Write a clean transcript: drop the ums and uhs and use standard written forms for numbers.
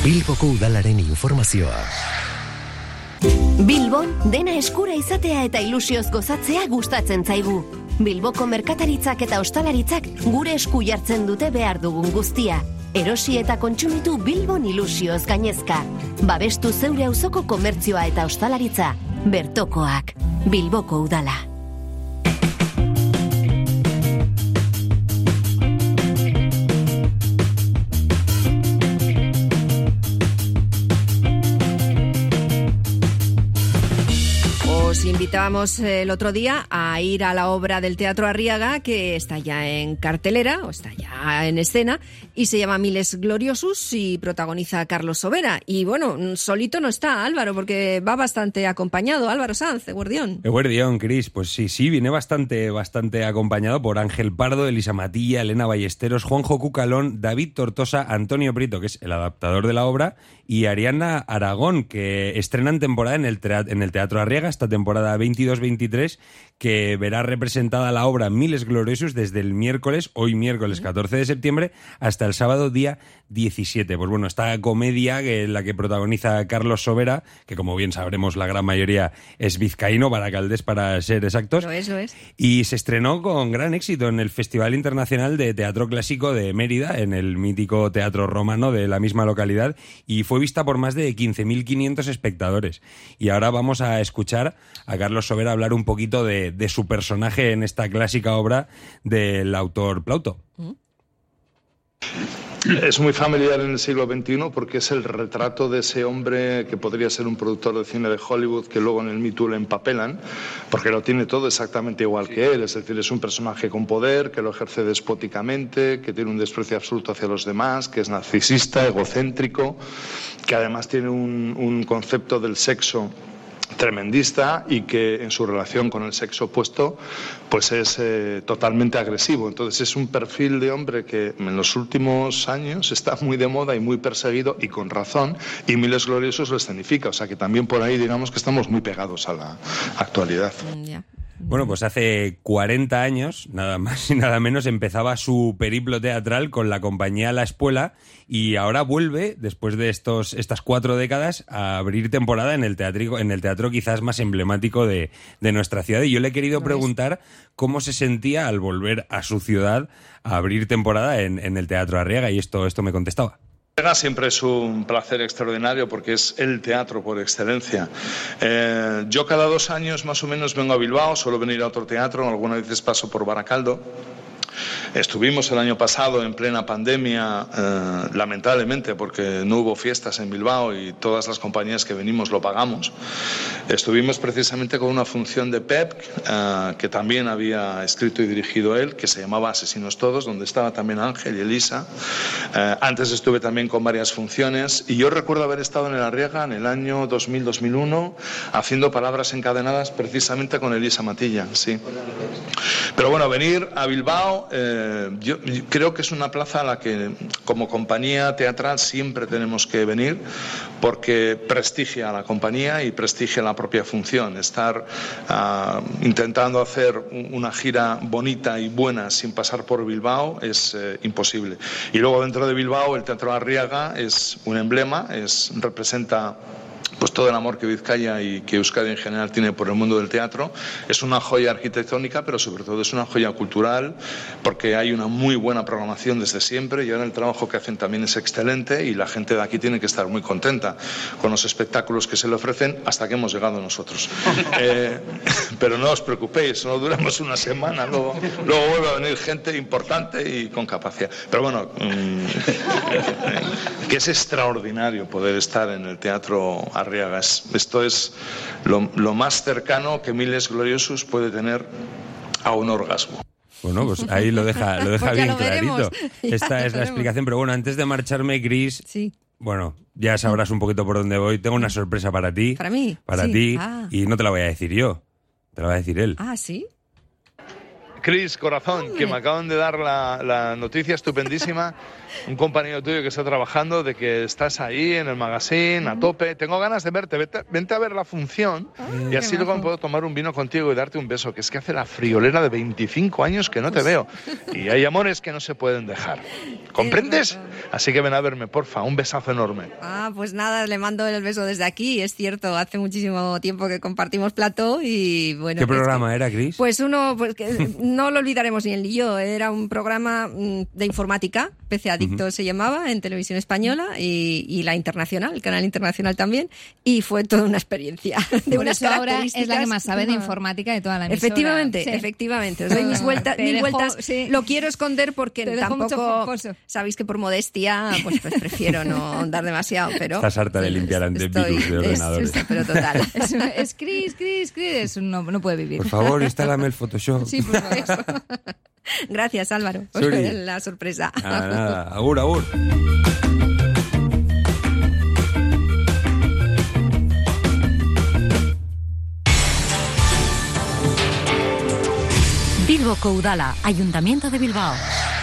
Bilboko udalaren informazioa. Bilbon dena eskura izatea eta ilusioz gozatzea gustatzen zaigu. Bilboko merkataritzak eta ostalaritzak gure esku jartzen dute behar dugun guztia. Erosi eta kontsumitu Bilbon ilusioz gainezka. Babestu zeure auzoko komertzioa eta ostalaritza. Bertokoak. Bilboko udala. Os invitábamos el otro día a ir a la obra del Teatro Arriaga, que está ya en cartelera, o está ya en escena, y se llama Miles Gloriosus y protagoniza a Carlos Sobera. Y bueno, solito no está Álvaro, porque va bastante acompañado. Álvaro Sanz, Eguerdión. Eguerdión, Cris, pues sí, viene bastante acompañado por Ángel Pardo, Elisa Matilla, Elena Ballesteros, Juanjo Cucalón, David Tortosa, Antonio Prieto, que es el adaptador de la obra, y Ariana Aragón, que estrenan temporada en el Teatro Arriaga esta temporada 22-23, que verá representada la obra Miles Gloriosus desde el hoy miércoles 14 de septiembre, hasta el sábado día 17. Pues bueno, esta comedia en la que protagoniza Carlos Sobera, que como bien sabremos la gran mayoría es vizcaíno, baracaldés para ser exactos. Eso es. Y se estrenó con gran éxito en el Festival Internacional de Teatro Clásico de Mérida, en el mítico Teatro Romano de la misma localidad, y fue vista por más de 15.500 espectadores. Y ahora vamos a escuchar a Carlos Sobera hablar un poquito de su personaje en esta clásica obra del autor Plauto. Es muy familiar en el siglo XXI porque es el retrato de ese hombre que podría ser un productor de cine de Hollywood, que luego en el Me Too le empapelan, porque lo tiene todo exactamente igual que él. Es decir, es un personaje con poder, que lo ejerce despóticamente, que tiene un desprecio absoluto hacia los demás, que es narcisista, egocéntrico, que además tiene un concepto del sexo tremendista y que en su relación con el sexo opuesto pues es totalmente agresivo. Entonces es un perfil de hombre que en los últimos años está muy de moda y muy perseguido, y con razón, y Miles Gloriosus lo escenifica, o sea que también por ahí digamos que estamos muy pegados a la actualidad. Bueno, pues hace 40 años, nada más y nada menos, empezaba su periplo teatral con la compañía La Espuela, y ahora vuelve, después de estas 4 décadas, a abrir temporada en el teatro quizás más emblemático de nuestra ciudad. Y yo le he querido preguntar cómo se sentía al volver a su ciudad a abrir temporada en el Teatro Arriaga, y esto me contestaba. Siempre es un placer extraordinario porque es el teatro por excelencia. Yo cada 2 años más o menos vengo a Bilbao, suelo venir a otro teatro, algunas veces paso por Baracaldo. Estuvimos el año pasado en plena pandemia, lamentablemente, porque no hubo fiestas en Bilbao y todas las compañías que venimos lo pagamos. Estuvimos precisamente con una función de Pep, que también había escrito y dirigido él, que se llamaba Asesinos Todos, donde estaba también Ángel y Elisa. Antes estuve también con varias funciones, y yo recuerdo haber estado en el Arriaga en el año 2000-2001 haciendo Palabras encadenadas precisamente con Elisa Matilla, sí. Pero bueno, venir a Bilbao, yo creo que es una plaza a la que como compañía teatral siempre tenemos que venir, porque prestigia a la compañía y prestigia la propia función. Estar intentando hacer una gira bonita y buena sin pasar por Bilbao es imposible. Y luego dentro de Bilbao el Teatro Arriaga es un emblema, representa pues todo el amor que Vizcaya y que Euskadi en general tiene por el mundo del teatro. Es una joya arquitectónica, pero sobre todo es una joya cultural, porque hay una muy buena programación desde siempre, y ahora el trabajo que hacen también es excelente, y la gente de aquí tiene que estar muy contenta con los espectáculos que se le ofrecen, hasta que hemos llegado nosotros. Pero no os preocupéis, solo duramos una semana, luego vuelve a venir gente importante y con capacidad. Pero bueno, que es extraordinario poder estar en el Teatro Arriaga. Esto es lo más cercano que Miles Gloriosus puede tener a un orgasmo. Bueno, pues ahí lo deja pues bien clarito. Esta es la explicación. Pero bueno, antes de marcharme, Cris, sí. Bueno, ya sabrás un poquito por dónde voy. Tengo una sorpresa para ti. ¿Para mí? Para ti. Y no te la voy a decir yo, te la va a decir él. Ah, ¿sí? Cris, corazón, que me acaban de dar la noticia estupendísima, un compañero tuyo que está trabajando, de que estás ahí en el magazine, a tope. Tengo ganas de verte, vente a ver la función y así luego me puedo tomar un vino contigo y darte un beso, que es que hace la friolera de 25 años que no te veo. Y hay amores que no se pueden dejar. ¿Comprendes? Así que ven a verme, porfa, un besazo enorme. Pues nada, le mando el beso desde aquí. Es cierto, hace muchísimo tiempo que compartimos plató y bueno... ¿Qué programa era, Cris? Pues que no lo olvidaremos ni él ni yo. Era un programa de informática, PC Adicto se llamaba, en Televisión Española y la Internacional, el canal Internacional también, y fue toda una experiencia. De Por unas eso ahora características... es la que más sabe de informática de toda la emisora. Efectivamente. Os doy mis vueltas. Sí. Lo quiero esconder porque tampoco... Sabéis que por modestia pues prefiero no dar demasiado, pero... Estás harta de limpiar antivirus de ordenadores. Pero total. Es Cris, no puede vivir. Por favor, instálame el Photoshop. Sí, por favor. Gracias, Álvaro, por la sorpresa. Nada. Agur. Bilboko Udala, Ayuntamiento de Bilbao.